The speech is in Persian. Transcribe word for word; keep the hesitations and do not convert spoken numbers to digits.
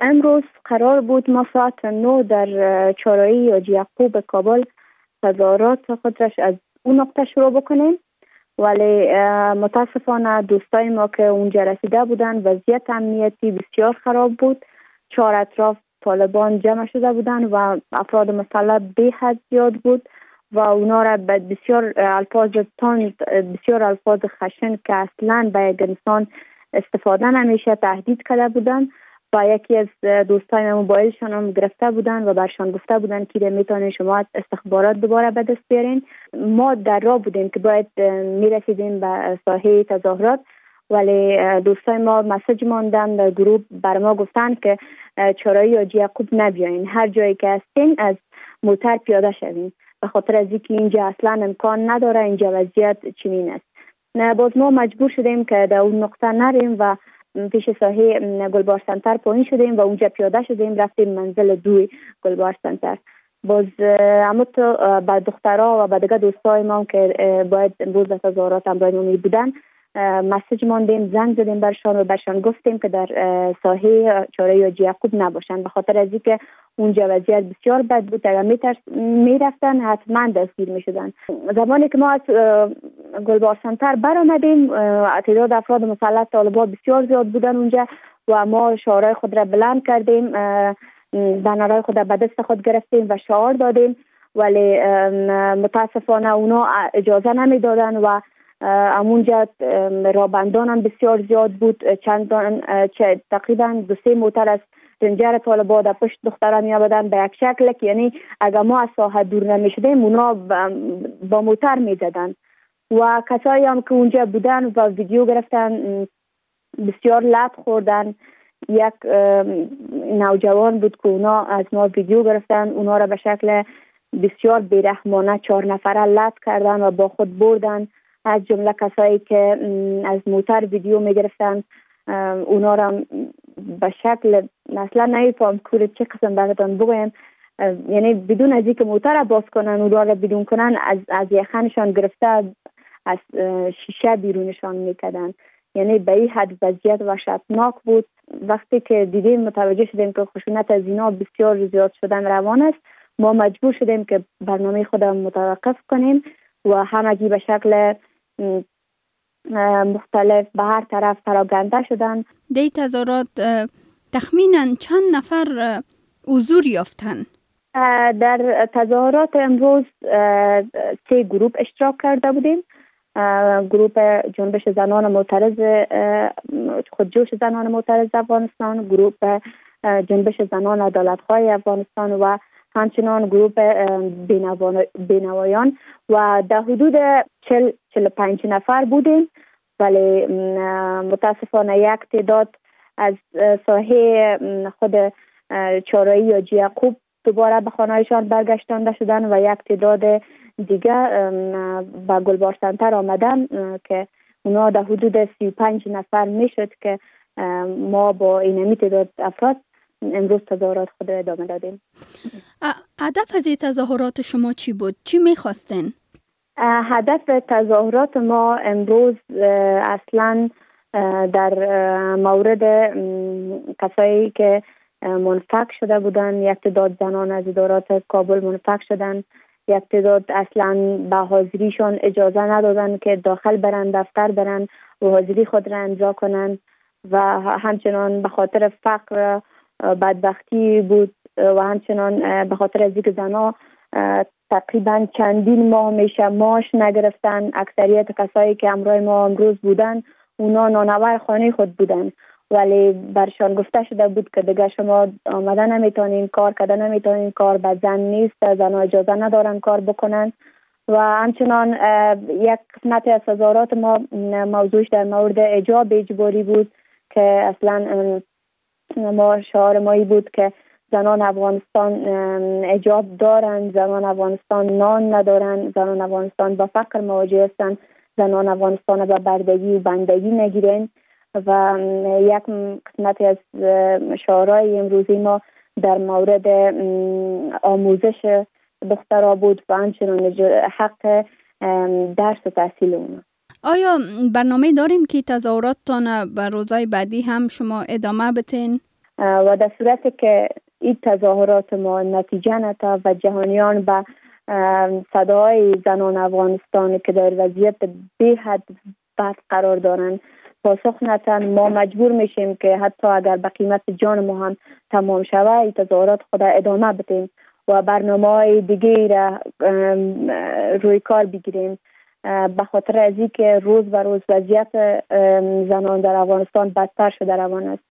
امروز قرار بود ما ساعت نه در چهارراهی حاجی یعقوب کابل تظاهرات خودش از اون نقطه شروع بکنیم، ولی متاسفانه دوستای ما که اونجا رسیده بودن وضعیت امنیتی بسیار خراب بود. چهار اطراف طالبان جمع شده بودن و افراد مسلح به حد زیاد بود و اونا را به بسیار الفاظ تند، بسیار الفاظ خشن که اصلا به یک انسان استفاده نمیشه تهدید کرده بودن و یکی از دوستای موبایلشان هم گرفته بودن و برشان گفته بودن که میتونین شما استخبارات دوباره به دست بیارین. ما در راه بودیم که باید میرسیدیم به ساحه تظاهرات، ولی دوستای ما مسیج ماندن در گروه بر ما گفتن که چهارراهی حاجی یعقوب نبیاین، هر جایی که هستین از موتر پیاده شوین، به خاطر از اینکه اینجا اصلا امکان نداره، اینجا وضعیت چنین است. نه باز ما مجبور شدیم که در اون نقطه نریم و پیش ساحه گلبار سنتر پایین شدیم و اونجا پیاده شدیم رفتیم منزل دوی گلبار سنتر. باز اما تو با دخترها و با دیگه دوستای ما که باید امروز به تظاهرات همراه ما بودن مسیج ماندیم، زنگ زدیم برشان و برشان گفتیم که در ساحه چهارراهی حاجی یعقوب نباشن، به خاطر از اینکه اونجا وضعیت بسیار بد بود. اگر میرفتن حتما دستگیر میشدن. زمانی که ما از گلبار سنتر برآمدیم تعداد افراد مسلح طالبان بسیار زیاد بودن اونجا و ما شعارهای خود را بلند کردیم، بنرهای خود را به دست خود گرفتیم و شعار دادیم، ولی متاسفانه اونا اجازه نمیدادن و امونجا رابندان هم بسیار زیاد بود. چند تقریبا دو سه موتر از رنجر طالبان در پشت دختران می آمدن به یک شکل که یعنی اگر ما از ساحه دور نمی شدیم اونا با موتر می زدن و کسایی هم که اونجا بودن و ویدیو گرفتن بسیار لط خوردن. یک نوجوان بود که اونا از ما ویدیو گرفتن، اونا را به شکل بسیار بیرحمانه چهار نفره لط کردن و با خود بردن. از جمله کسایی که از موتر ویدیو می گرفتن اونا را به شکل اصلا نمیفهم که چه قسم براتون بگویم، یعنی بدون از اینکه موتر باز کنن اونا را بدون کنن از از یخنشان گرفته از شیشه بیرونشان میکردن. یعنی به این حد وضعیت وحشتناک بود. وقتی که دیدیم متوجه شدیم که خشونت از اینا بسیار زیاد شدن روان است، ما مجبور شدیم که برنامه خودم متوقف کنیم و همگی به شکل مختلف به هر طرف پراگنده شدن. دی تظاهرات تخمینا چند نفر حضور یافتن؟ در تظاهرات امروز سه گروه اشتراک کرده بودیم. گروه جنبش زنان معترض خودجوش زنان معترض افغانستان، گروه جنبش زنان عدالتخواه افغانستان و همچنان گروه بینوایان و در حدود چهل چهل و پنج نفر بودیم، ولی متاسفانه یک تعداد از ساحه خود چهارراهی حاجی یعقوب دوباره به خانه‌شان برگشتانده شدن و یک تعداد دیگه به گلبار سنتر آمدن که اونا در حدود سی و پنج نفر میشد که ما با این تعداد افراد امروز تظاهرات خود را ادامه دادیم. هدف از این تظاهرات شما چی بود؟ چی میخواستین؟ هدف تظاهرات ما امروز اصلا در مورد کسایی که منفک شده بودن، یک تعداد زنان از ادارات کابل منفک شدن، یک تعداد اصلا به حاضریشان اجازه ندادن که داخل برن، دفتر برن و حاضری خود را امضا کنن و همچنان به خاطر فقر بدبختی بود و همچنان به خاطر از اینکه زنها تقریبا چندین ماه میشه معاش نگرفتن. اکثریت کسایی که همراه ما امروز بودن اونا نانور خانه خود بودن، ولی برشان گفته شده بود که دیگه شما آمدن نمیتونین، کار کردن نمیتونین، کار به زن نیست، زنها اجازه ندارن کار بکنن. و همچنان یک قسمت از تظاهرات ما موضوعش در مورد حجاب اجباری بود که اصلا ما شعار مایی بود که زنان افغانستان حجاب دارن، زنان افغانستان نان ندارن، زنان افغانستان با فقر مواجه هستن، زنان افغانستان با بردگی و بندگی نگیرن. و یک قسمت از شعارهای امروزی ما در مورد آموزش دخترها بود و همچنان حق درس و تحصیل اونا. آیا برنامه دارین که تظاهراتتان به روزهای بعدی هم شما ادامه بتین؟ و در صورتی که این تظاهرات ما نتیجه نتا و جهانیان به صدای زنان افغانستان که در وضعیت بی حد بد قرار دارند پاسخ نتن، ما مجبور میشیم که حتی اگر به قیمت جان ما هم تمام شود این تظاهرات خود ادامه بدیم و برنامه‌های دیگه را روی کار بگیریم، به خاطر از اینکه روز به روز وضعیت زنان در افغانستان بدتر شده روان است.